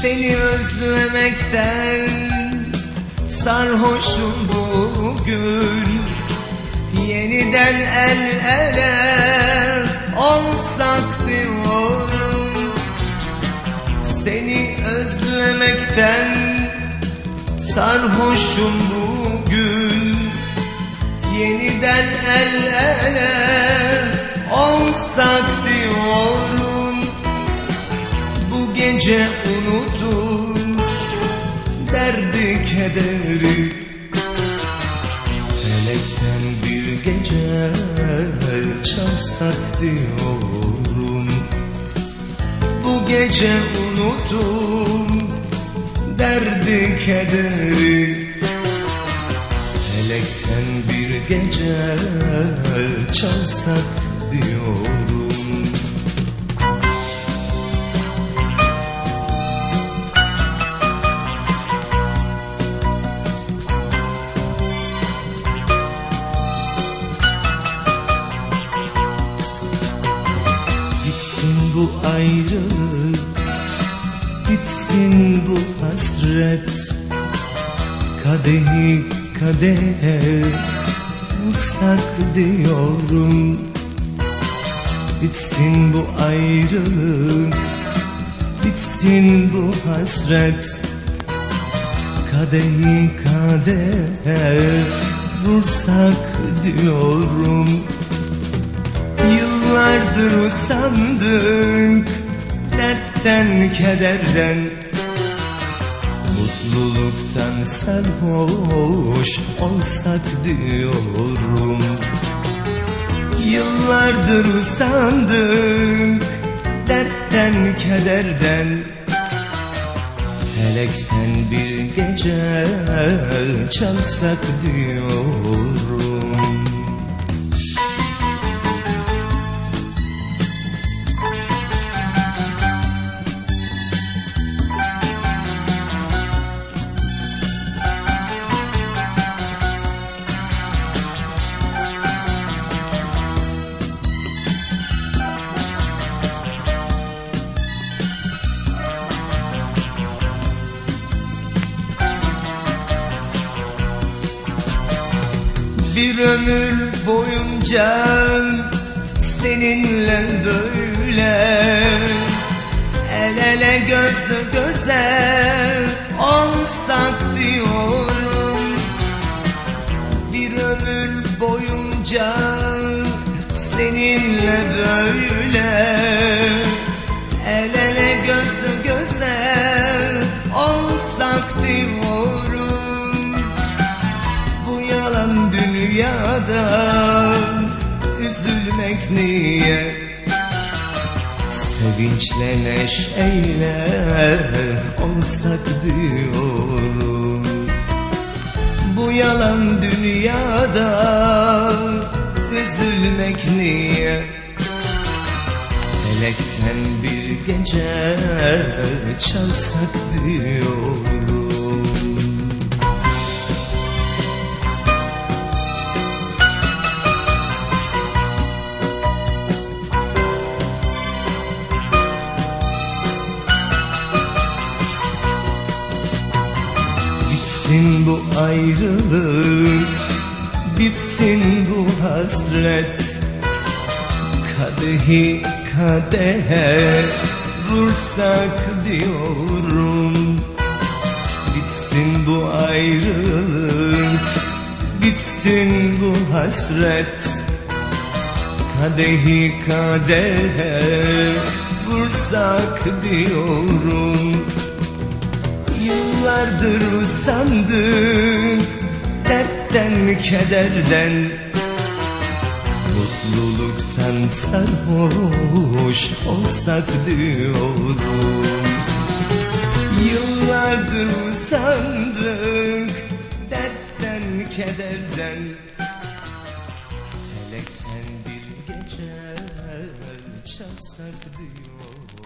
Seni özlemekten sarhoşum bugün. Yeniden el ele olsak diyorum. Seni özlemekten sarhoşum bugün. Yeniden el ele olsak diyorum. Bu gece unutur derdi kederi. Felekten bir gece çalsak diyorum. Bu gece unutur derdi kederi. Felekten bir gece çalsak diyorum. Bitsin bu ayrılık, bitsin bu hasret. Kadehi kadehe vursak diyorum. Bitsin bu ayrılık, bitsin bu hasret. Kadehi kadehe vursak diyorum. Yıllardır usandık dertten kederden. Mutluluktan sarhoş olsak diyorum. Yıllardır usandık dertten kederden. Felekten bir gece çalsak diyorum. Bir ömür boyunca seninle böyle el ele göz göze olsak diyorum. Bir ömür boyunca seninle böyle el ele göz göze olsak diyorum. Bu yalan dünyada üzülmek niye? Sevinçle neşeyle olsak diyorum. Bu yalan dünyada üzülmek niye? Felekten bir gece çalsak diyorum. Bitsin bu ayrılık, bitsin bu hasret. Kadehi kadehe vursak diyorum. Bitsin bu ayrılık, bitsin bu hasret. Kadehi kadehe vursak diyorum. Yıllardır usandık dertten kederden. Mutluluktan sarhoş olsak diyorum. Yıllardır usandık dertten kederden. Felekten bir gece çalsak diyorum.